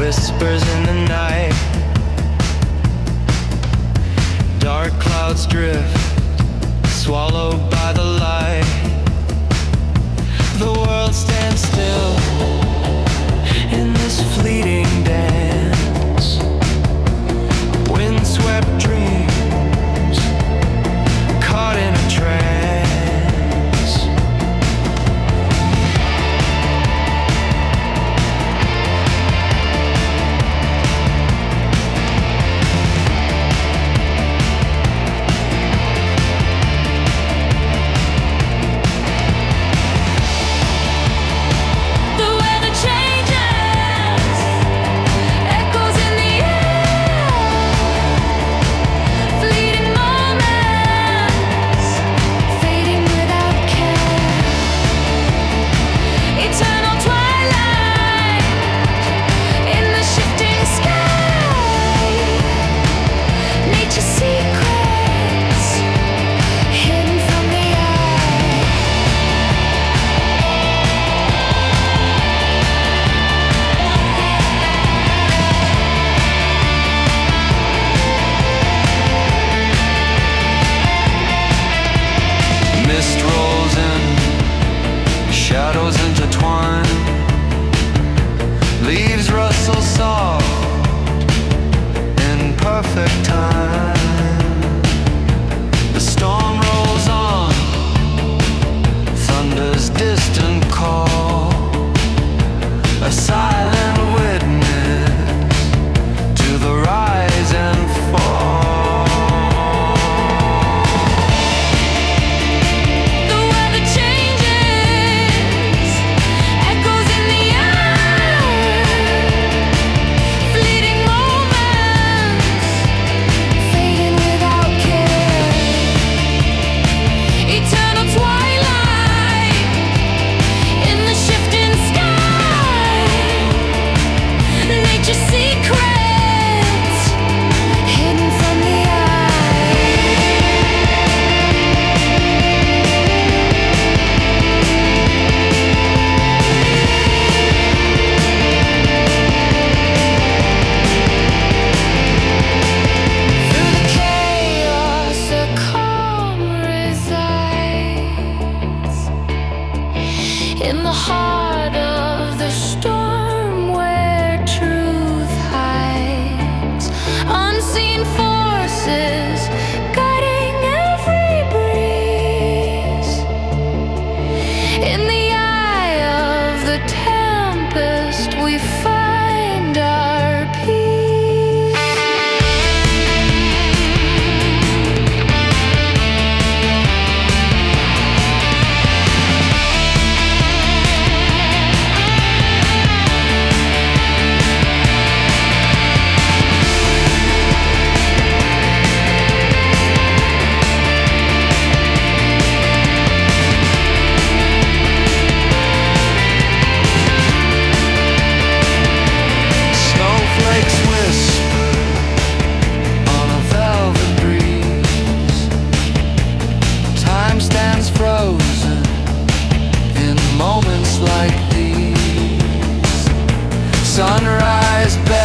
whispers in the night. Dark clouds drift, swallowed by the light. The world stands still in this fleeting dance. Windswept dreams, caught in a trance. Shadows intertwine, leaves rustle soft in perfect time. The storm rolls on, thunder's distant call, a silent witness to the rise and fall. In the heart of the storm where truth hides, unseen forces guiding every breeze. In the eye of the tempest we find our peace. Frozen in moments like these. Sunrise.